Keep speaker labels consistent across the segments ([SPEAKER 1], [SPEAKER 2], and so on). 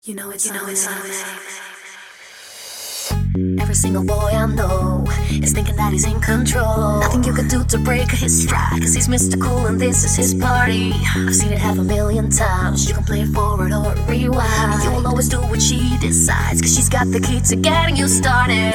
[SPEAKER 1] It's automatic. Every single boy I know is thinking that he's in control. Nothing you can do to break his stride, cause he's Mr. Cool and this is his party. I've seen it 500,000 times. You can play it forward or rewind. You will always do what she decides, cause she's got the key to getting you started.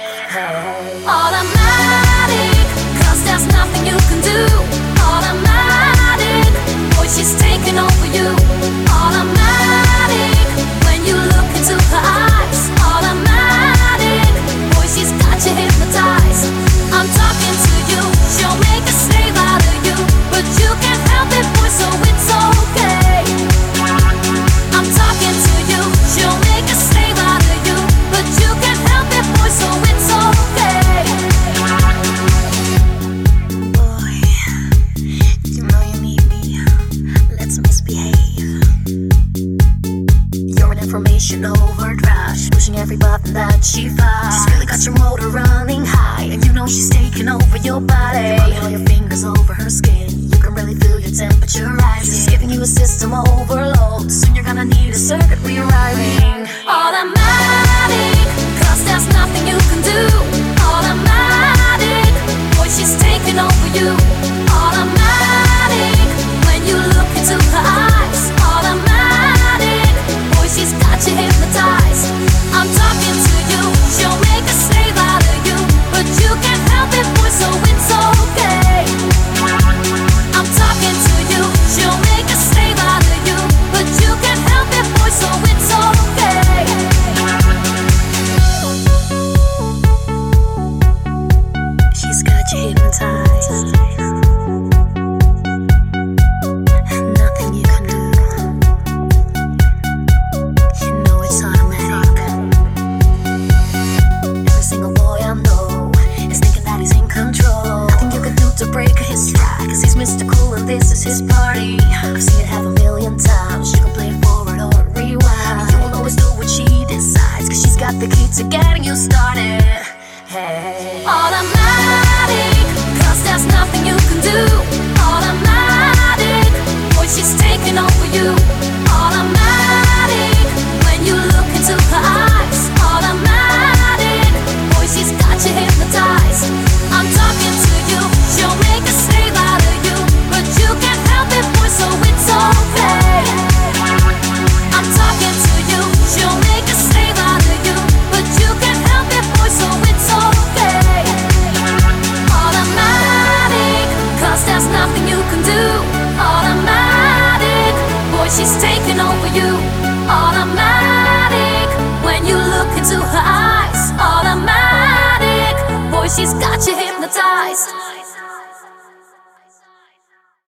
[SPEAKER 1] Automatic, cause there's nothing you can do. Automatic, boy, she's taking over you. Automatic, when you look into her eyes. Automatic, boy, she's got you hypnotized. I'm talking to you, she'll make a slave out of you, but you can't help it, boy, so it's okay. I'm talking to you, she'll make a slave out of you, but you can't help it, boy, so it's okay. Boy, you know you need me, let's misbehave. You're an information overdrive, she's pushing every button that she finds. She's really got your motor running high, and you know she's taking over your body. You're running all your fingers over her skin, you can really feel your temperature rising. She's giving you a system overload, soon you're gonna need a circuit rewriting. Automatic, cause there's nothing you can do. Automatic, boy, she's taking over you. Automatic, when you look into her eyes. Automatic, boy, she's got you hypnotized. I'm talking to you, she'll make a slave out of you, but you can't help it, boy, so it's okay. I'm talking to you, she'll make a slave out of you, but you can't help it, boy, so it's okay. She's got you hypnotized. Nothing you can do. You know it's automatic. Every single boy I know is thinking that he's in control. Nothing you can do to break his stride, cause he's Mr. Cool and this is his party. I've seen it 500,000 times. You can play it forward or rewind. You will always do what she decides, cause she's got the key to getting you started. Hey. Automatic, cause there's nothing you can do. Automatic, boy, she's taking over you. Automatic, when you look into her eyes. Automatic, boy, she's got you hypnotized. I'm talking to you, she'll make a slave out of you, but you can't help it, boy, so it's okay. I'm talking to you, she'll make a slave out of you, but you can't help it, boy, so it's okay. Automatic, cause there's nothing you can do. Automatic, boy, she's taking over you. Automatic, when you look into her eyes. Automatic, boy, she's got you hypnotized.